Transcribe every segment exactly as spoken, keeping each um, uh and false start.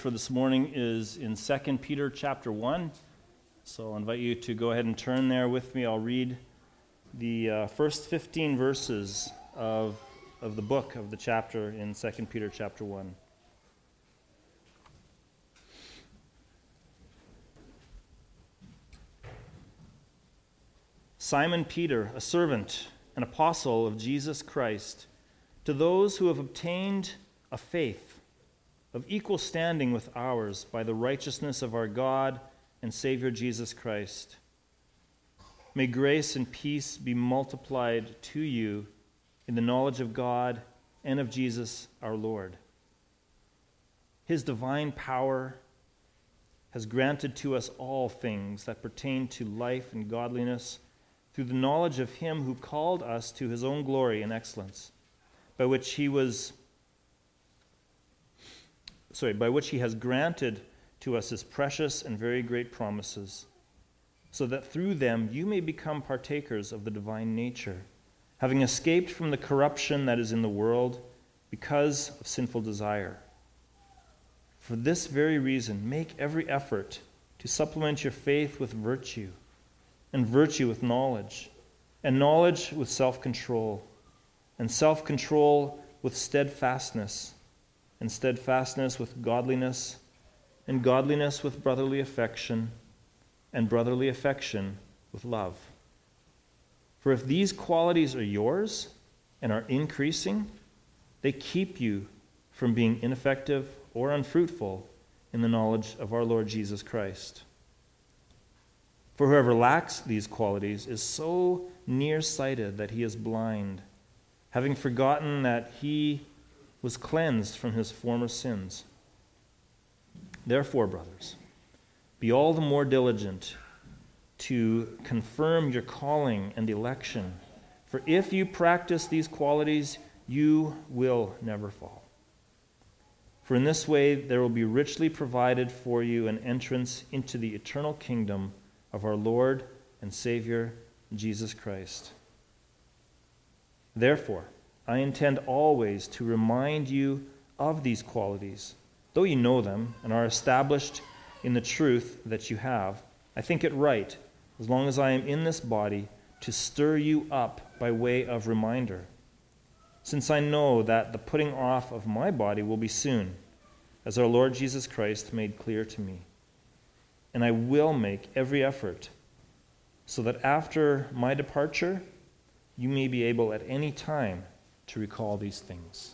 For this morning is in Second Peter chapter one. So I'll invite you to go ahead and turn there with me. I'll read the uh, first fifteen verses of, of the book of the chapter in Second Peter chapter one. Simon Peter, a servant, an apostle of Jesus Christ, to those who have obtained a faith of equal standing with ours by the righteousness of our God and Savior Jesus Christ. May grace and peace be multiplied to you in the knowledge of God and of Jesus our Lord. His divine power has granted to us all things that pertain to life and godliness through the knowledge of him who called us to his own glory and excellence, by which he was sorry, by which he has granted to us his precious and very great promises, so that through them you may become partakers of the divine nature, having escaped from the corruption that is in the world because of sinful desire. For this very reason, make every effort to supplement your faith with virtue, and virtue with knowledge, and knowledge with self-control, and self-control with steadfastness, and steadfastness with godliness, and godliness with brotherly affection, and brotherly affection with love. For if these qualities are yours and are increasing, they keep you from being ineffective or unfruitful in the knowledge of our Lord Jesus Christ. For whoever lacks these qualities is so nearsighted that he is blind, having forgotten that he was cleansed from his former sins. Therefore, brothers, be all the more diligent to confirm your calling and election, for if you practice these qualities, you will never fall. For in this way there will be richly provided for you an entrance into the eternal kingdom of our Lord and Savior, Jesus Christ. Therefore, I intend always to remind you of these qualities. Though you know them and are established in the truth that you have, I think it right, as long as I am in this body, to stir you up by way of reminder, since I know that the putting off of my body will be soon, as our Lord Jesus Christ made clear to me. And I will make every effort so that after my departure, you may be able at any time to recall these things.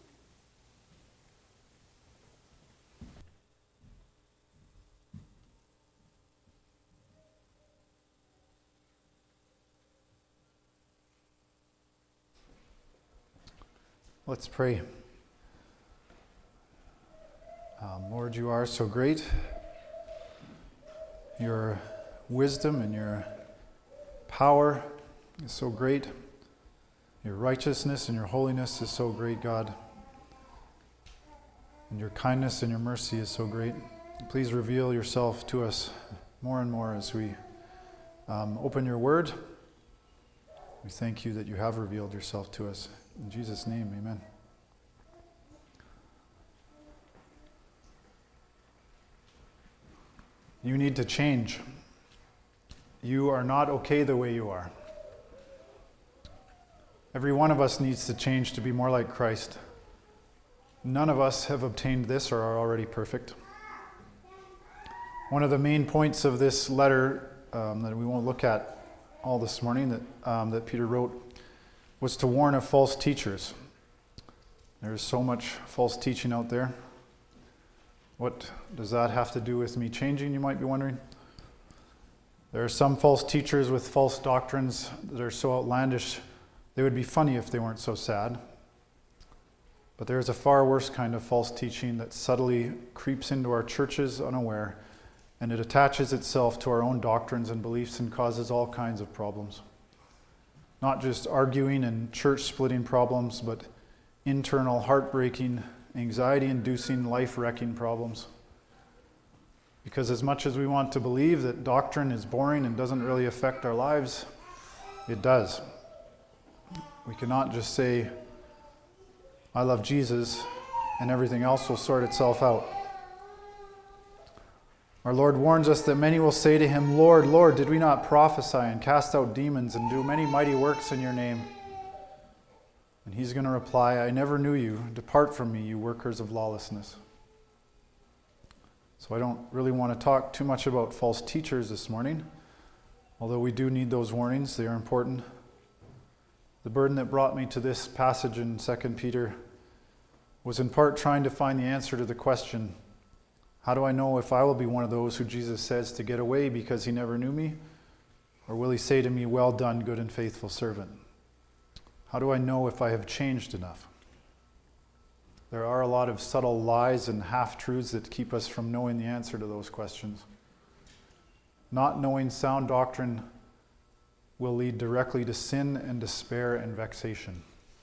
Let's pray. Um, Lord, you are so great. Your wisdom and your power is so great. Your righteousness and your holiness is so great, God. And your kindness and your mercy is so great. Please reveal yourself to us more and more as we um, open your word. We thank you that you have revealed yourself to us. In Jesus' name, amen. You need to change. You are not okay the way you are. Every one of us needs to change to be more like Christ. None of us have obtained this or are already perfect. One of the main points of this letter um, that we won't look at all this morning that um, that Peter wrote was to warn of false teachers. There's so much false teaching out there. What does that have to do with me changing, you might be wondering? There are some false teachers with false doctrines that are so outlandish, they would be funny if they weren't so sad. But there's a far worse kind of false teaching that subtly creeps into our churches unaware, and it attaches itself to our own doctrines and beliefs and causes all kinds of problems. Not just arguing and church-splitting problems, but internal, heartbreaking, anxiety-inducing, life-wrecking problems. Because as much as we want to believe that doctrine is boring and doesn't really affect our lives, it does. We cannot just say, I love Jesus, and everything else will sort itself out. Our Lord warns us that many will say to him, Lord, Lord, did we not prophesy and cast out demons and do many mighty works in your name? And he's going to reply, I never knew you. Depart from me, you workers of lawlessness. So I don't really want to talk too much about false teachers this morning, although we do need those warnings. They are important. The burden that brought me to this passage in Second Peter was in part trying to find the answer to the question, how do I know if I will be one of those who Jesus says to get away because he never knew me? Or will he say to me, well done, good and faithful servant? How do I know if I have changed enough? There are a lot of subtle lies and half-truths that keep us from knowing the answer to those questions. Not knowing sound doctrine will lead directly to sin and despair and vexation.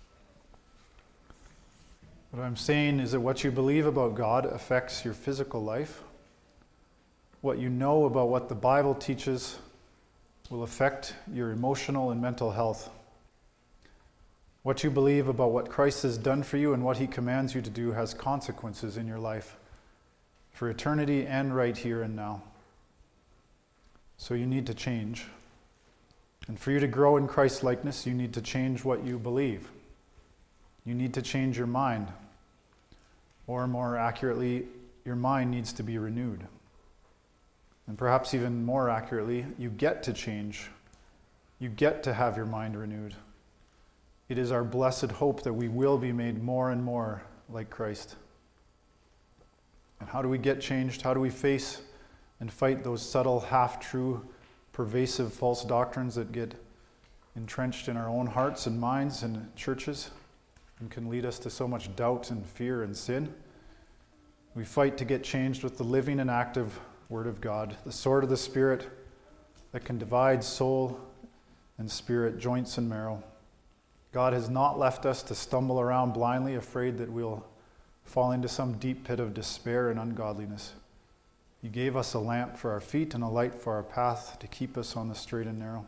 What I'm saying is that what you believe about God affects your physical life. What you know about what the Bible teaches will affect your emotional and mental health. What you believe about what Christ has done for you and what he commands you to do has consequences in your life for eternity and right here and now. So you need to change. And for you to grow in Christ's likeness, you need to change what you believe. You need to change your mind. Or more accurately, your mind needs to be renewed. And perhaps even more accurately, you get to change. You get to have your mind renewed. It is our blessed hope that we will be made more and more like Christ. And how do we get changed? How do we face and fight those subtle, half-true, pervasive false doctrines that get entrenched in our own hearts and minds and churches and can lead us to so much doubt and fear and sin? We fight to get changed with the living and active Word of God, the sword of the Spirit that can divide soul and spirit, joints and marrow. God has not left us to stumble around blindly, afraid that we'll fall into some deep pit of despair and ungodliness. He gave us a lamp for our feet and a light for our path to keep us on the straight and narrow.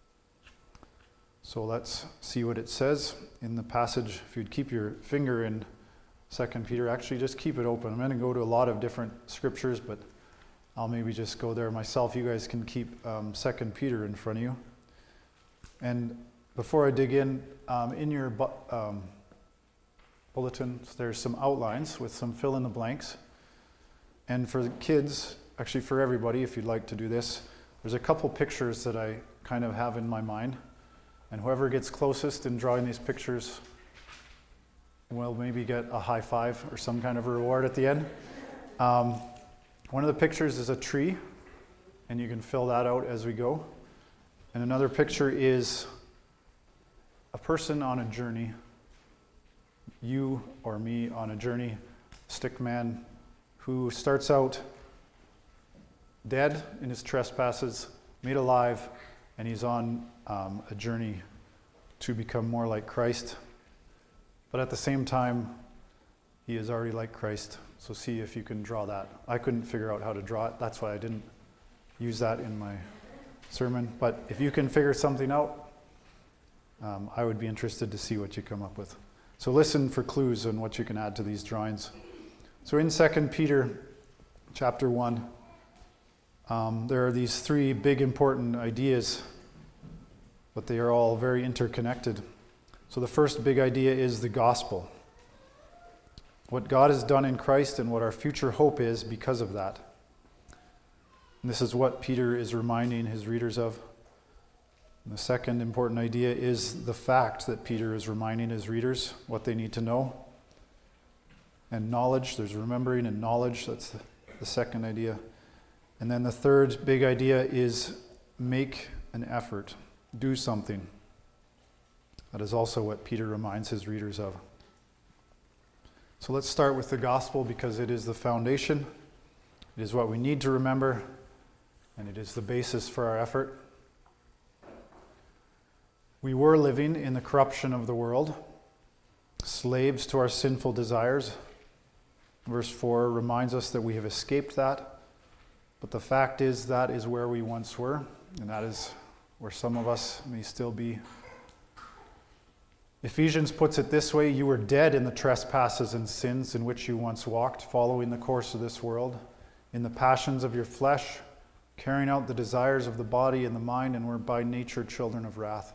So let's see what it says in the passage. If you'd keep your finger in Second Peter, actually just keep it open. I'm going to go to a lot of different scriptures, but I'll maybe just go there myself. You guys can keep um, Second Peter in front of you. And before I dig in, um, in your bu- um, bulletin, there's some outlines with some fill in the blanks. And for the kids, actually for everybody, if you'd like to do this, there's a couple pictures that I kind of have in my mind. And whoever gets closest in drawing these pictures will maybe get a high five or some kind of a reward at the end. Um, one of the pictures is a tree, and you can fill that out as we go. And another picture is a person on a journey, you or me on a journey, stick man who starts out dead in his trespasses, made alive, and he's on um, a journey to become more like Christ. But at the same time, he is already like Christ. So see if you can draw that. I couldn't figure out how to draw it. That's why I didn't use that in my sermon. But if you can figure something out, um, I would be interested to see what you come up with. So listen for clues on what you can add to these drawings. So in Second Peter chapter one, um, there are these three big important ideas, but they are all very interconnected. So the first big idea is the gospel. What God has done in Christ and what our future hope is because of that. And this is what Peter is reminding his readers of. And the second important idea is the fact that Peter is reminding his readers what they need to know. And knowledge, there's remembering and knowledge, that's the, the second idea. And then the third big idea is make an effort, do something. That is also what Peter reminds his readers of. So let's start with the gospel because it is the foundation. It is what we need to remember, and it is the basis for our effort. We were living in the corruption of the world, slaves to our sinful desires. Verse four reminds us that we have escaped that, but the fact is that is where we once were, and that is where some of us may still be. Ephesians puts it this way: you were dead in the trespasses and sins in which you once walked, following the course of this world, in the passions of your flesh, carrying out the desires of the body and the mind, and were by nature children of wrath.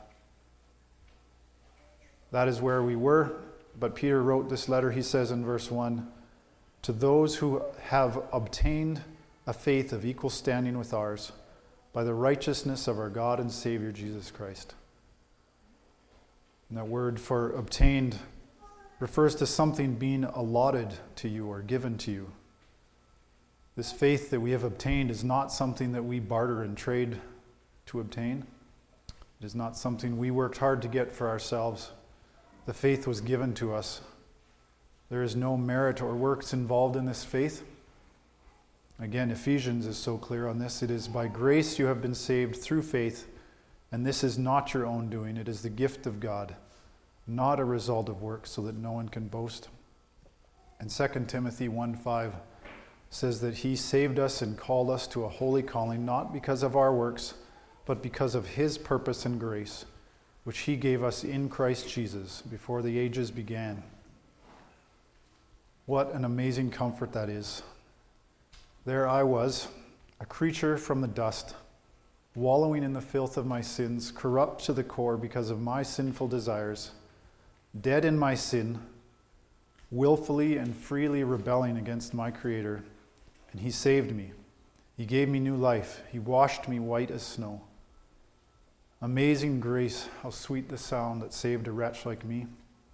That is where we were, but Peter wrote this letter, he says in verse one, to those who have obtained a faith of equal standing with ours by the righteousness of our God and Savior Jesus Christ. And that word for obtained refers to something being allotted to you or given to you. This faith that we have obtained is not something that we barter and trade to obtain. It is not something we worked hard to get for ourselves. The faith was given to us. There is no merit or works involved in this faith. Again, Ephesians is so clear on this. It is by grace you have been saved through faith, and this is not your own doing. It is the gift of God, not a result of works, so that no one can boast. And Second Timothy one five says that he saved us and called us to a holy calling, not because of our works, but because of his purpose and grace, which he gave us in Christ Jesus before the ages began. What an amazing comfort that is. There I was, a creature from the dust, wallowing in the filth of my sins, corrupt to the core because of my sinful desires, dead in my sin, willfully and freely rebelling against my Creator, and he saved me. He gave me new life. He washed me white as snow. Amazing grace, how sweet the sound that saved a wretch like me.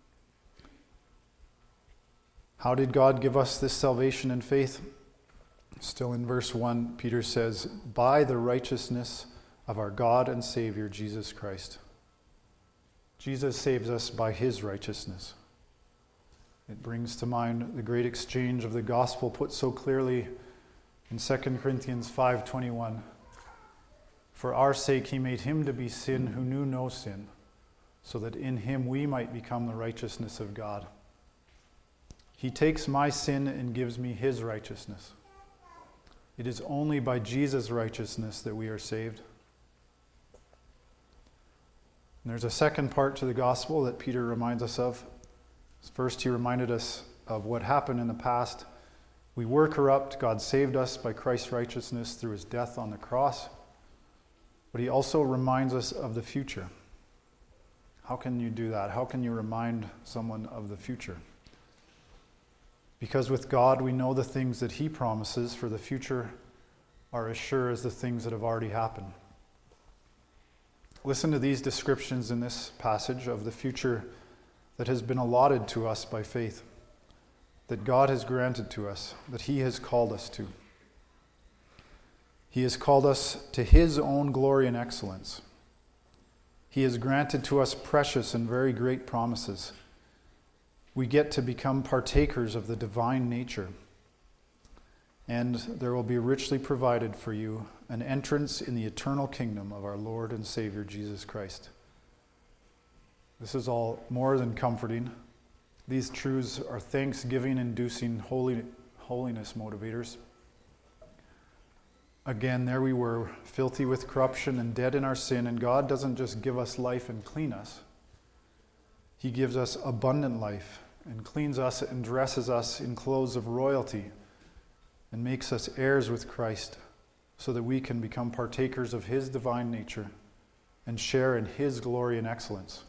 How did God give us this salvation and faith? Still in verse one, Peter says, by the righteousness of our God and Savior, Jesus Christ. Jesus saves us by his righteousness. It brings to mind the great exchange of the gospel put so clearly in Second Corinthians five twenty-one. For our sake he made him to be sin who knew no sin, so that in him we might become the righteousness of God. He takes my sin and gives me his righteousness. It is only by Jesus' righteousness that we are saved. And there's a second part to the gospel that Peter reminds us of. First, he reminded us of what happened in the past. We were corrupt. God saved us by Christ's righteousness through his death on the cross. But he also reminds us of the future. How can you do that? How can you remind someone of the future? Because with God, we know the things that he promises for the future are as sure as the things that have already happened. Listen to these descriptions in this passage of the future that has been allotted to us by faith, that God has granted to us, that he has called us to. He has called us to his own glory and excellence. He has granted to us precious and very great promises. We get to become partakers of the divine nature. And there will be richly provided for you an entrance in the eternal kingdom of our Lord and Savior Jesus Christ. This is all more than comforting. These truths are thanksgiving-inducing holy, holiness motivators. Again, there we were, filthy with corruption and dead in our sin, and God doesn't just give us life and clean us. He gives us abundant life and cleans us and dresses us in clothes of royalty and makes us heirs with Christ so that we can become partakers of his divine nature and share in his glory and excellence.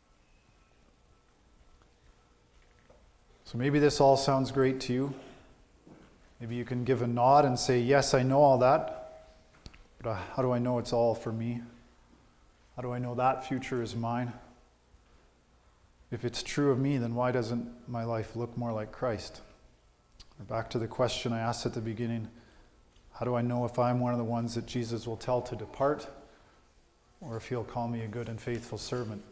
So maybe this all sounds great to you. Maybe you can give a nod and say, yes, I know all that, but how do I know it's all for me? How do I know that future is mine? If it's true of me, then why doesn't my life look more like Christ? Or back to the question I asked at the beginning, how do I know if I'm one of the ones that Jesus will tell to depart, or if he'll call me a good and faithful servant?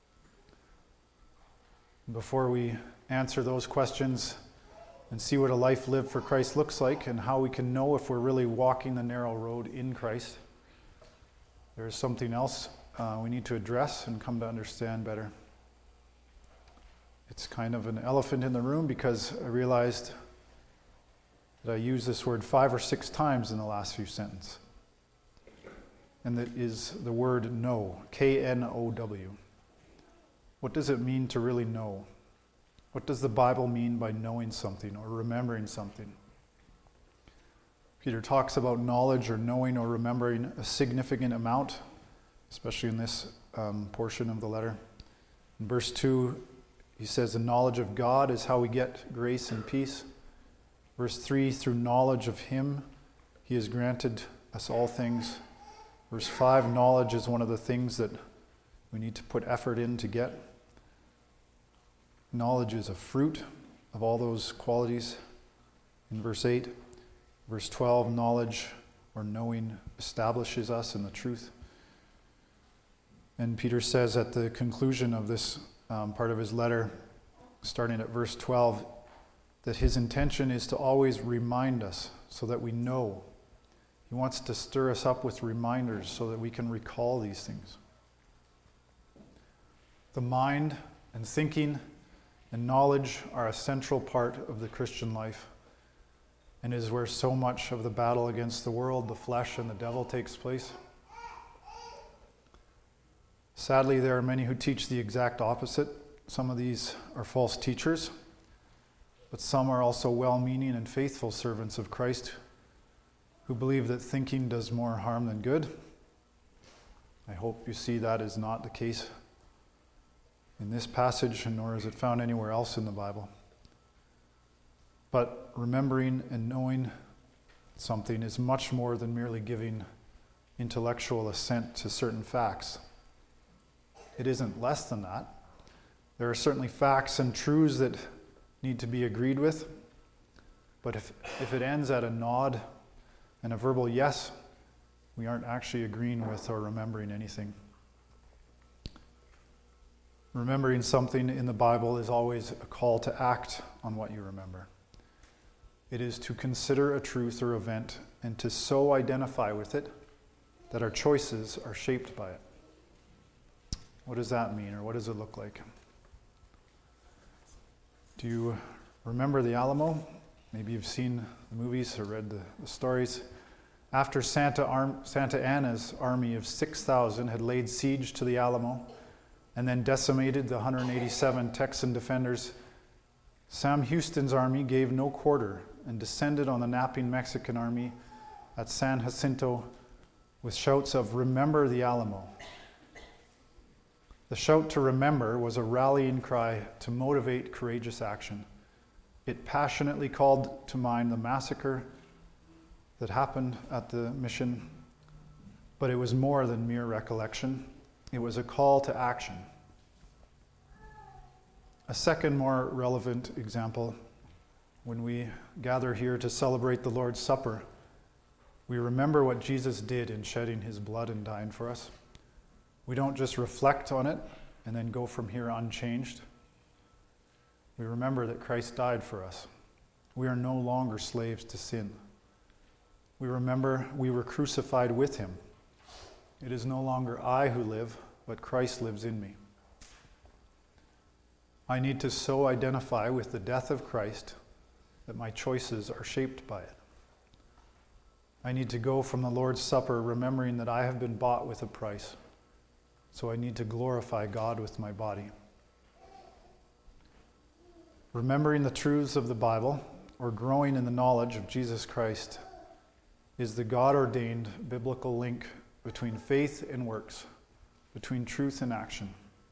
Before we answer those questions and see what a life lived for Christ looks like and how we can know if we're really walking the narrow road in Christ, there's something else uh, we need to address and come to understand better. It's kind of an elephant in the room because I realized that I used this word five or six times in the last few sentences. And that is the word know, K N O W. What does it mean to really know? What does the Bible mean by knowing something or remembering something? Peter talks about knowledge or knowing or remembering a significant amount, especially in this um, portion of the letter. In verse two, he says the knowledge of God is how we get grace and peace. Verse three, through knowledge of him, he has granted us all things. Verse five, knowledge is one of the things that we need to put effort in to get. Knowledge is a fruit of all those qualities. In verse eight, verse twelve, knowledge or knowing establishes us in the truth. And Peter says at the conclusion of this um, part of his letter, starting at verse twelve, that his intention is to always remind us so that we know. He wants to stir us up with reminders so that we can recall these things. The mind and thinking and knowledge are a central part of the Christian life, and is where so much of the battle against the world, the flesh, and the devil takes place. Sadly, there are many who teach the exact opposite. Some of these are false teachers, but some are also well-meaning and faithful servants of Christ who believe that thinking does more harm than good. I hope you see that is not the case in this passage, nor is it found anywhere else in the Bible. But remembering and knowing something is much more than merely giving intellectual assent to certain facts. It isn't less than that. There are certainly facts and truths that need to be agreed with, but if, if it ends at a nod and a verbal yes, we aren't actually agreeing with or remembering anything. Remembering something in the Bible is always a call to act on what you remember. It is to consider a truth or event and to so identify with it that our choices are shaped by it. What does that mean, or what does it look like? Do you remember the Alamo? Maybe you've seen the movies or read the, the stories. After Santa, Ar- Santa Anna's army of six thousand had laid siege to the Alamo and then decimated the one hundred eighty-seven Texan defenders, Sam Houston's army gave no quarter and descended on the napping Mexican army at San Jacinto with shouts of "Remember the Alamo." The shout to remember was a rallying cry to motivate courageous action. It passionately called to mind the massacre that happened at the mission, but it was more than mere recollection. It was a call to action. A second, more relevant example, when we gather here to celebrate the Lord's Supper, we remember what Jesus did in shedding his blood and dying for us. We don't just reflect on it and then go from here unchanged. We remember that Christ died for us. We are no longer slaves to sin. We remember we were crucified with him. It is no longer I who live, but Christ lives in me. I need to so identify with the death of Christ that my choices are shaped by it. I need to go from the Lord's Supper remembering that I have been bought with a price. So I need to glorify God with my body. Remembering the truths of the Bible, or growing in the knowledge of Jesus Christ, is the God-ordained biblical link between faith and works, between truth and action.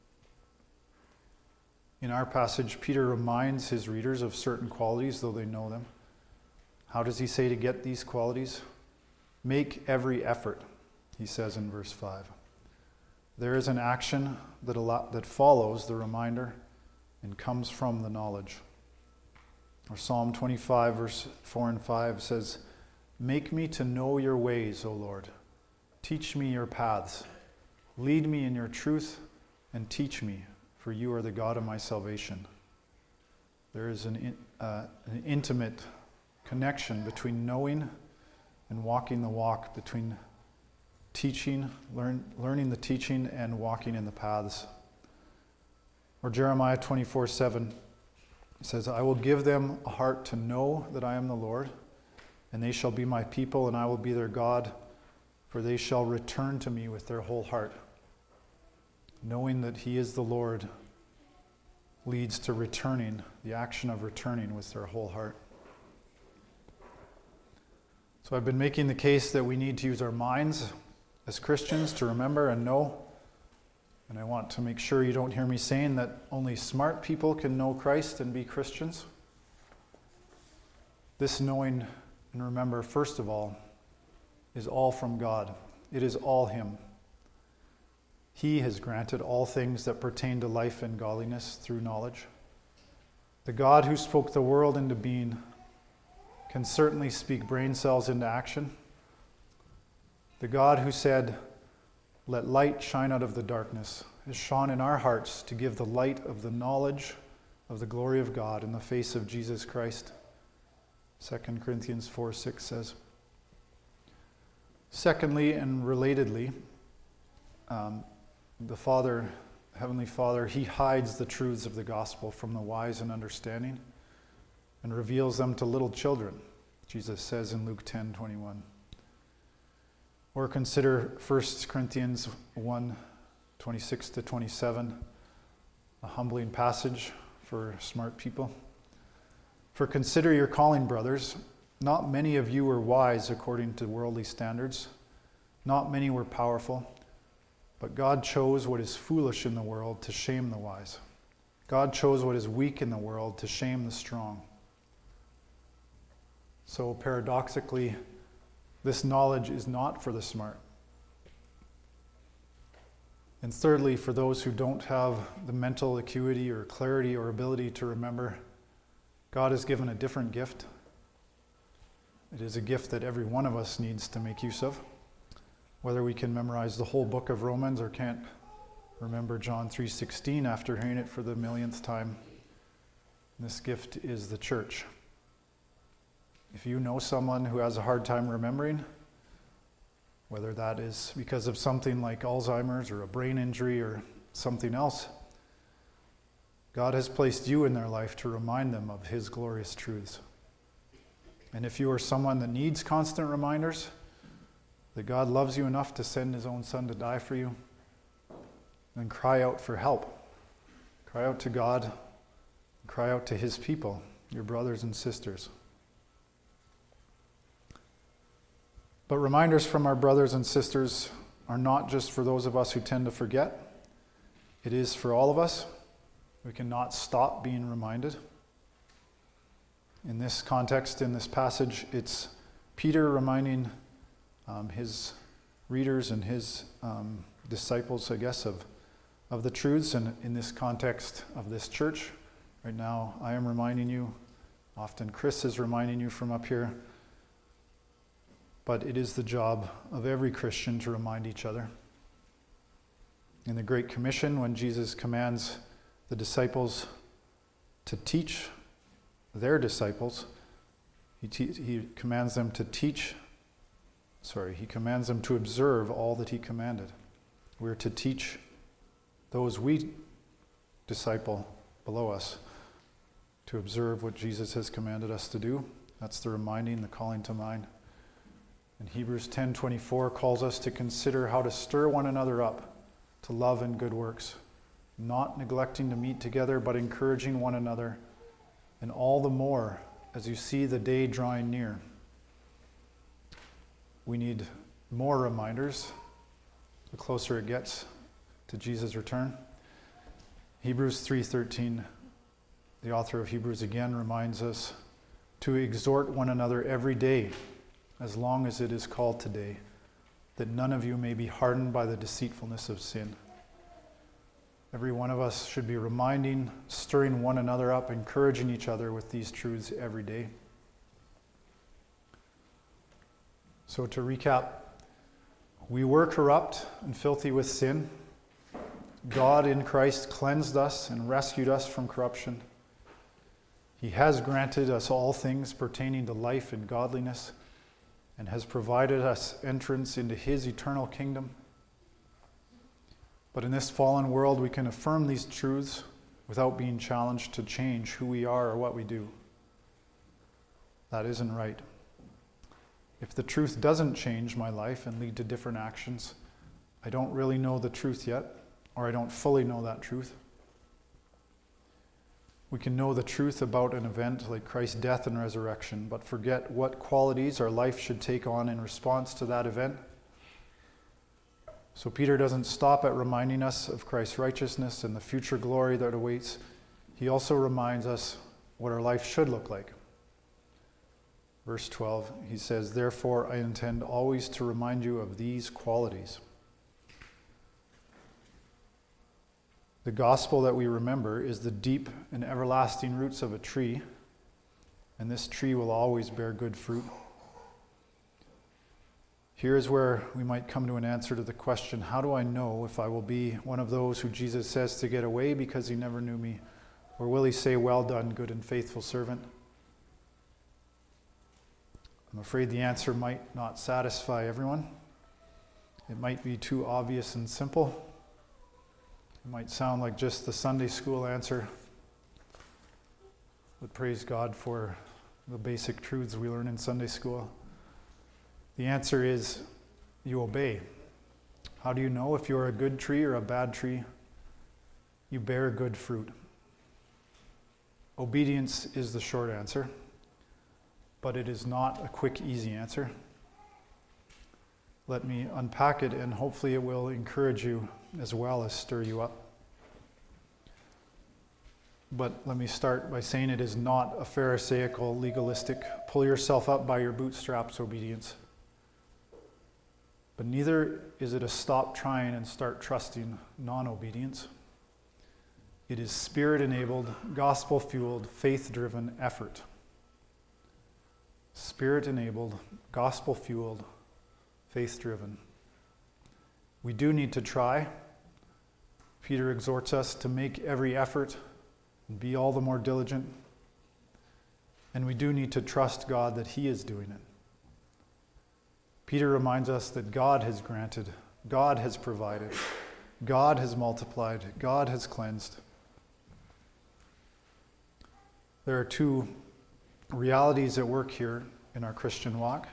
In our passage, Peter reminds his readers of certain qualities, though they know them. How does he say to get these qualities? Make every effort, he says in verse five. There is an action that, allow, that follows the reminder and comes from the knowledge. Or Psalm twenty-five, verse four and five says, "Make me to know your ways, O Lord. Teach me your paths. Lead me in your truth and teach me, for you are the God of my salvation." There is an, in, uh, an intimate connection between knowing and walking the walk, between teaching, learn, learning the teaching, and walking in the paths. Or Jeremiah twenty-four seven says, "I will give them a heart to know that I am the Lord, and they shall be my people, and I will be their God, for they shall return to me with their whole heart." Knowing that he is the Lord leads to returning, the action of returning with their whole heart. So So I've been making the case that we need to use our minds as Christians to remember and know. And I want to make sure you don't hear me saying that only smart people can know Christ and be Christians. This knowing and remember, first of all, is all from God. It is all Him. He has granted all things that pertain to life and godliness through knowledge. The God who spoke the world into being can certainly speak brain cells into action. The God who said, "Let light shine out of the darkness," has shone in our hearts to give the light of the knowledge of the glory of God in the face of Jesus Christ. Second Corinthians four six says. Secondly, and relatedly, um, the Father, Heavenly Father, He hides the truths of the gospel from the wise and understanding and reveals them to little children, Jesus says in Luke ten twenty-one. Or consider First Corinthians one twenty-six to twenty-seven, a humbling passage for smart people. For consider your calling, brothers. Not many of you were wise according to worldly standards. Not many were powerful. But God chose what is foolish in the world to shame the wise. God chose what is weak in the world to shame the strong. So paradoxically, this knowledge is not for the smart. And thirdly, for those who don't have the mental acuity or clarity or ability to remember, God has given a different gift. It is a gift that every one of us needs to make use of. Whether we can memorize the whole book of Romans or can't remember John three sixteen after hearing it for the millionth time, this gift is the church. If you know someone who has a hard time remembering, whether that is because of something like Alzheimer's or a brain injury or something else, God has placed you in their life to remind them of His glorious truths. And if you are someone that needs constant reminders that God loves you enough to send His own Son to die for you, then cry out for help. Cry out to God. Cry out to His people, your brothers and sisters. But reminders from our brothers and sisters are not just for those of us who tend to forget. It is for all of us. We cannot stop being reminded. In this context, in this passage, it's Peter reminding um, his readers and his um, disciples, I guess, of, of the truths. And in this context of this church, right now, I am reminding you, often Chris is reminding you from up here, but it is the job of every Christian to remind each other. In the Great Commission, when Jesus commands the disciples to teach their disciples, he, te- he commands them to teach, sorry, he commands them to observe all that he commanded. We're to teach those we disciple below us to observe what Jesus has commanded us to do. That's the reminding, the calling to mind. And Hebrews ten twenty-four calls us to consider how to stir one another up to love and good works, not neglecting to meet together, but encouraging one another, and all the more as you see the day drawing near. We need more reminders the closer it gets to Jesus' return. Hebrews three thirteen, the author of Hebrews again reminds us to exhort one another every day, as long as it is called today, that none of you may be hardened by the deceitfulness of sin. Every one of us should be reminding, stirring one another up, encouraging each other with these truths every day. So to recap, we were corrupt and filthy with sin. God in Christ cleansed us and rescued us from corruption. He has granted us all things pertaining to life and godliness, and has provided us entrance into His eternal kingdom. But in this fallen world, we can affirm these truths without being challenged to change who we are or what we do. That isn't right. If the truth doesn't change my life and lead to different actions, I don't really know the truth yet, or I don't fully know that truth. We can know the truth about an event like Christ's death and resurrection, but forget what qualities our life should take on in response to that event. So Peter doesn't stop at reminding us of Christ's righteousness and the future glory that awaits. He also reminds us what our life should look like. Verse twelve, he says, "Therefore I intend always to remind you of these qualities." The gospel that we remember is the deep and everlasting roots of a tree, and this tree will always bear good fruit. Here is where we might come to an answer to the question, how do I know if I will be one of those who Jesus says to get away because he never knew me? Or will he say, "Well done, good and faithful servant"? I'm afraid the answer might not satisfy everyone. It might be too obvious and simple. It might sound like just the Sunday school answer. But praise God for the basic truths we learn in Sunday school. The answer is you obey. How do you know if you're a good tree or a bad tree? You bear good fruit. Obedience is the short answer, but it is not a quick, easy answer. Let me unpack it, and hopefully it will encourage you as well as stir you up. But let me start by saying it is not a Pharisaical, legalistic, pull yourself up by your bootstraps obedience. But neither is it a stop trying and start trusting non-obedience. It is Spirit-enabled, gospel-fueled, faith-driven effort. Spirit-enabled, gospel-fueled, faith-driven. We do need to try. Peter exhorts us to make every effort and be all the more diligent. And we do need to trust God that he is doing it. Peter reminds us that God has granted, God has provided, God has multiplied, God has cleansed. There are two realities at work here in our Christian walk.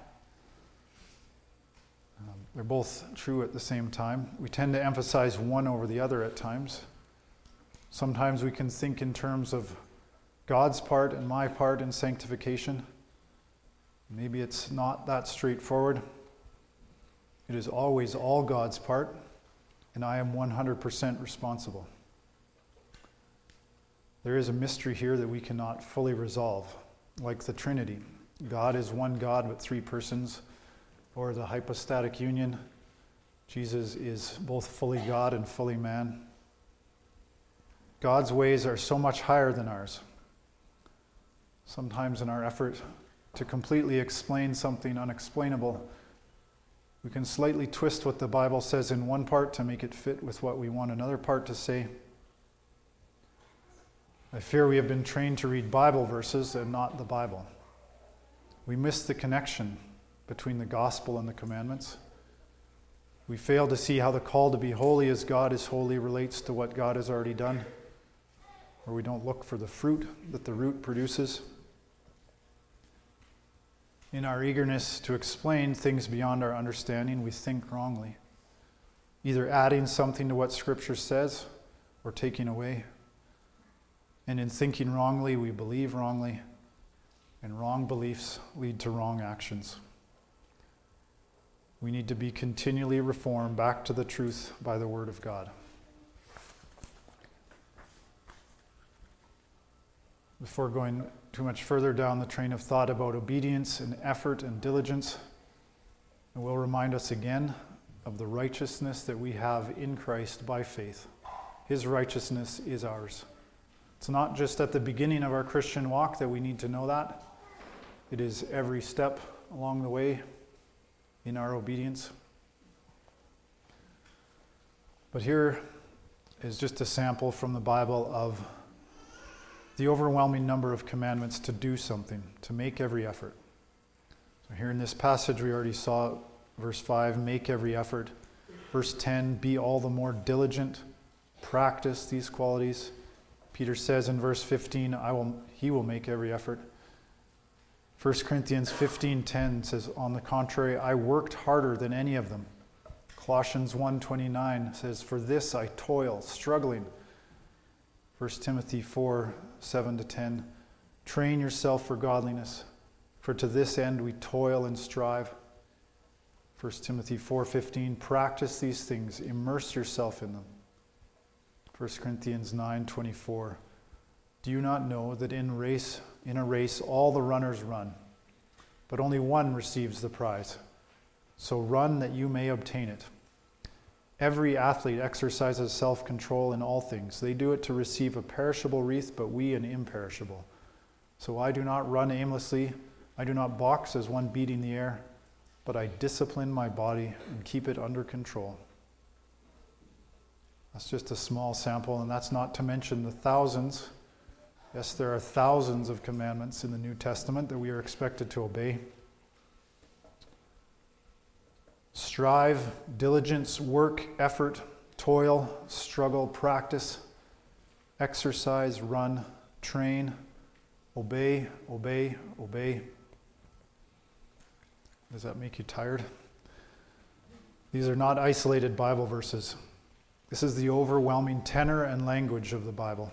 Um, they're both true at the same time. We tend to emphasize one over the other at times. Sometimes we can think in terms of God's part and my part in sanctification. Maybe it's not that straightforward. It is always all God's part, and I am one hundred percent responsible. There is a mystery here that we cannot fully resolve, like the Trinity. God is one God but three persons, or the hypostatic union. Jesus is both fully God and fully man. God's ways are so much higher than ours. Sometimes in our effort to completely explain something unexplainable, we can slightly twist what the Bible says in one part to make it fit with what we want another part to say. I fear we have been trained to read Bible verses and not the Bible. We miss the connection between the gospel and the commandments. We fail to see how the call to be holy as God is holy relates to what God has already done, or we don't look for the fruit that the root produces. In our eagerness to explain things beyond our understanding, we think wrongly, either adding something to what Scripture says or taking away. And in thinking wrongly, we believe wrongly, and wrong beliefs lead to wrong actions. We need to be continually reformed back to the truth by the Word of God. Before going too much further down the train of thought about obedience and effort and diligence, I will remind us again of the righteousness that we have in Christ by faith. His righteousness is ours. It's not just at the beginning of our Christian walk that we need to know that. It is every step along the way in our obedience. But here is just a sample from the Bible of the overwhelming number of commandments to do something, to make every effort. So here in this passage we already saw verse five, make every effort. Verse ten, be all the more diligent, practice these qualities. Peter says in verse fifteen, I will, he will make every effort. First Corinthians fifteen ten says, on the contrary, I worked harder than any of them. Colossians one twenty-nine says, for this I toil, struggling. First Timothy four, seven to ten. Train yourself for godliness, for to this end we toil and strive. First Timothy four fifteen. Practice these things, immerse yourself in them. First Corinthians nine twenty-four. Do you not know that in race in a race all the runners run, but only one receives the prize? So run that you may obtain it. Every athlete exercises self-control in all things. They do it to receive a perishable wreath, but we an imperishable. So I do not run aimlessly. I do not box as one beating the air, but I discipline my body and keep it under control. That's just a small sample, and that's not to mention the thousands. Yes, there are thousands of commandments in the New Testament that we are expected to obey. Strive, diligence, work, effort, toil, struggle, practice, exercise, run, train, obey, obey, obey. Does that make you tired? These are not isolated Bible verses. This is the overwhelming tenor and language of the Bible.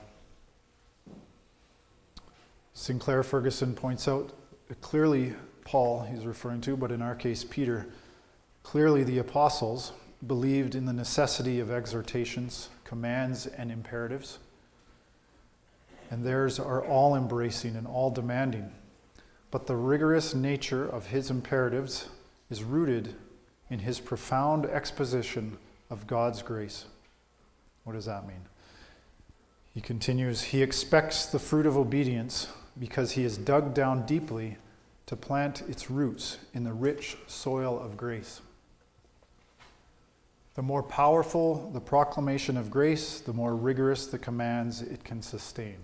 Sinclair Ferguson points out that clearly Paul, he's referring to, but in our case Peter, clearly the apostles believed in the necessity of exhortations, commands, and imperatives. And theirs are all embracing and all demanding. But the rigorous nature of his imperatives is rooted in his profound exposition of God's grace. What does that mean? He continues, he expects the fruit of obedience because he has dug down deeply to plant its roots in the rich soil of grace. The more powerful the proclamation of grace, the more rigorous the commands it can sustain.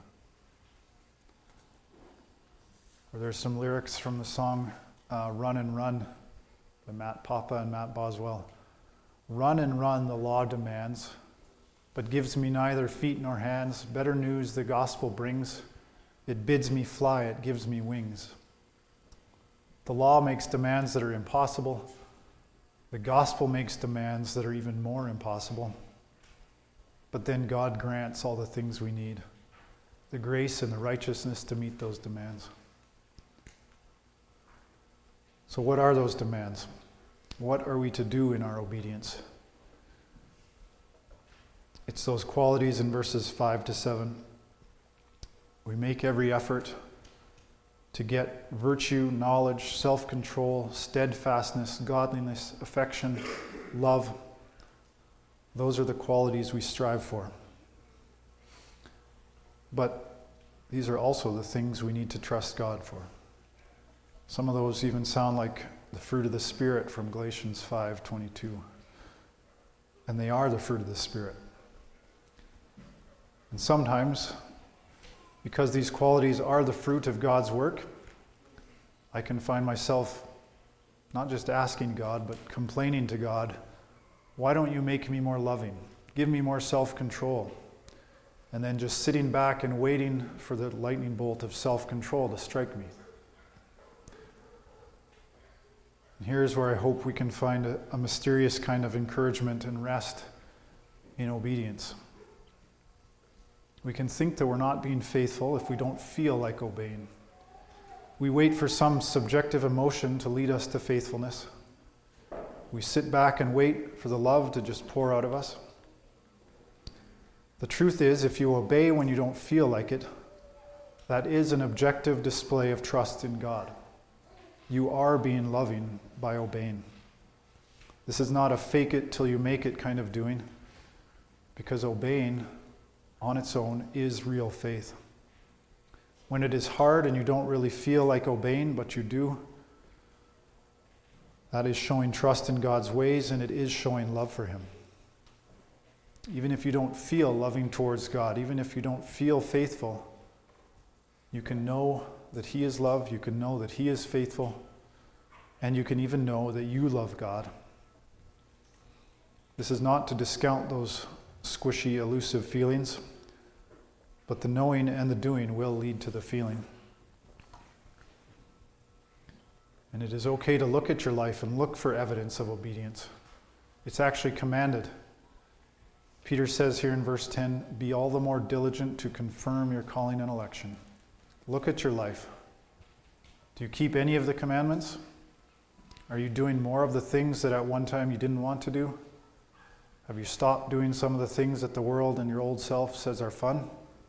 Or there's some lyrics from the song uh, Run and Run by Matt Papa and Matt Boswell. Run and run the law demands, but gives me neither feet nor hands. Better news the gospel brings. It bids me fly, it gives me wings. The law makes demands that are impossible. The gospel makes demands that are even more impossible. But then God grants all the things we need, the grace and the righteousness to meet those demands. So what are those demands? What are we to do in our obedience? It's those qualities in verses five to seven. We make every effort to get virtue, knowledge, self-control, steadfastness, godliness, affection, love. Those are the qualities we strive for. But these are also the things we need to trust God for. Some of those even sound like the fruit of the Spirit from Galatians five twenty-two. And they are the fruit of the Spirit. And sometimes, because these qualities are the fruit of God's work, I can find myself not just asking God, but complaining to God, why don't you make me more loving? Give me more self-control. And then just sitting back and waiting for the lightning bolt of self-control to strike me. And here's where I hope we can find a, a mysterious kind of encouragement and rest in obedience. We can think that we're not being faithful if we don't feel like obeying. We wait for some subjective emotion to lead us to faithfulness. We sit back and wait for the love to just pour out of us. The truth is, if you obey when you don't feel like it, that is an objective display of trust in God. You are being loving by obeying. This is not a fake it till you make it kind of doing, because obeying on its own is real faith. When it is hard and you don't really feel like obeying, but you do, that is showing trust in God's ways, and it is showing love for Him. Even if you don't feel loving towards God, even if you don't feel faithful, you can know that He is love, you can know that He is faithful, and you can even know that you love God. This is not to discount those squishy, elusive feelings, but the knowing and the doing will lead to the feeling. And it is okay to look at your life and look for evidence of obedience. It's actually commanded. Peter says here in verse ten, be all the more diligent to confirm your calling and election. Look at your life. Do you keep any of the commandments? Are you doing more of the things that at one time you didn't want to do? Have you stopped doing some of the things that the world and your old self says are fun?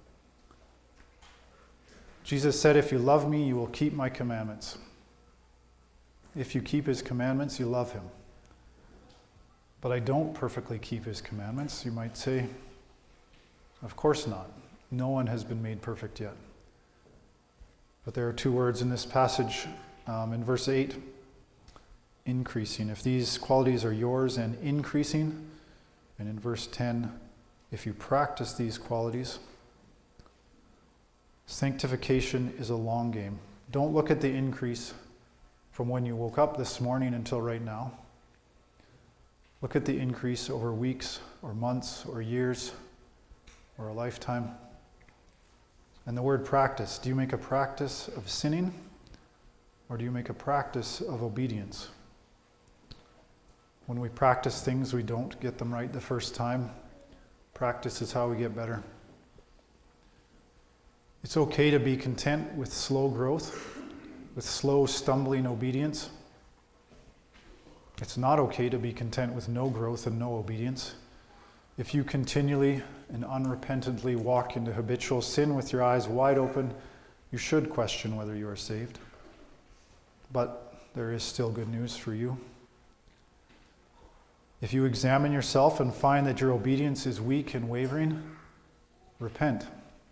Jesus said, if you love me, you will keep my commandments. If you keep his commandments, you love him. But I don't perfectly keep his commandments, you might say. Of course not. No one has been made perfect yet. But there are two words in this passage, um, in verse eight, increasing. If these qualities are yours and increasing, and in verse ten, if you practice these qualities, sanctification is a long game. Don't look at the increase from when you woke up this morning until right now. Look at the increase over weeks or months or years or a lifetime. And the word practice, do you make a practice of sinning or do you make a practice of obedience? When we practice things, we don't get them right the first time. Practice is how we get better. It's okay to be content with slow growth, with slow, stumbling obedience. It's not okay to be content with no growth and no obedience. If you continually and unrepentantly walk into habitual sin with your eyes wide open, you should question whether you are saved. But there is still good news for you. If you examine yourself and find that your obedience is weak and wavering, repent.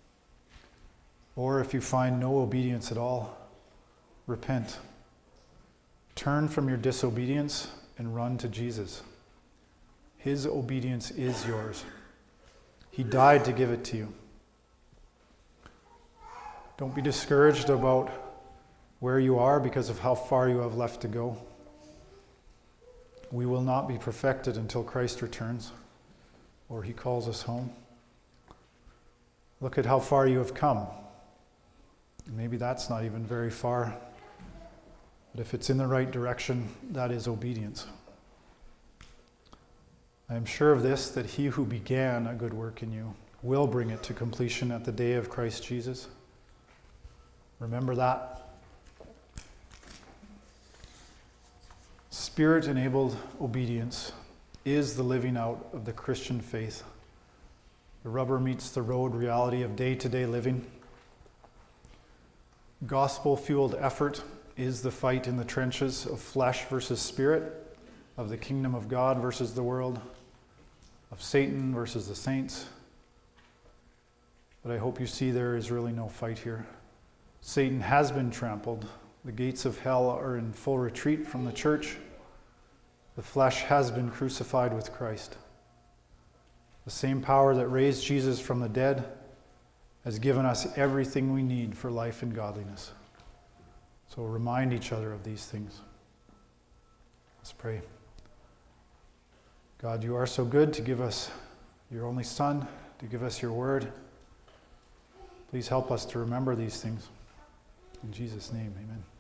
Or if you find no obedience at all, repent. Turn from your disobedience and run to Jesus. His obedience is yours. He died to give it to you. Don't be discouraged about where you are because of how far you have left to go. We will not be perfected until Christ returns or he calls us home. Look at how far you have come. Maybe that's not even very far. But if it's in the right direction, that is obedience. I am sure of this, that he who began a good work in you will bring it to completion at the day of Christ Jesus. Remember that. Spirit-enabled obedience is the living out of the Christian faith. The rubber meets the road reality of day-to-day living. Gospel-fueled effort is the fight in the trenches of flesh versus spirit, of the kingdom of God versus the world, of Satan versus the saints. But I hope you see there is really no fight here. Satan has been trampled. The gates of hell are in full retreat from the church. The flesh has been crucified with Christ. The same power that raised Jesus from the dead has given us everything we need for life and godliness. So remind each other of these things. Let's pray. God, you are so good to give us your only Son, to give us your word. Please help us to remember these things. In Jesus' name, amen.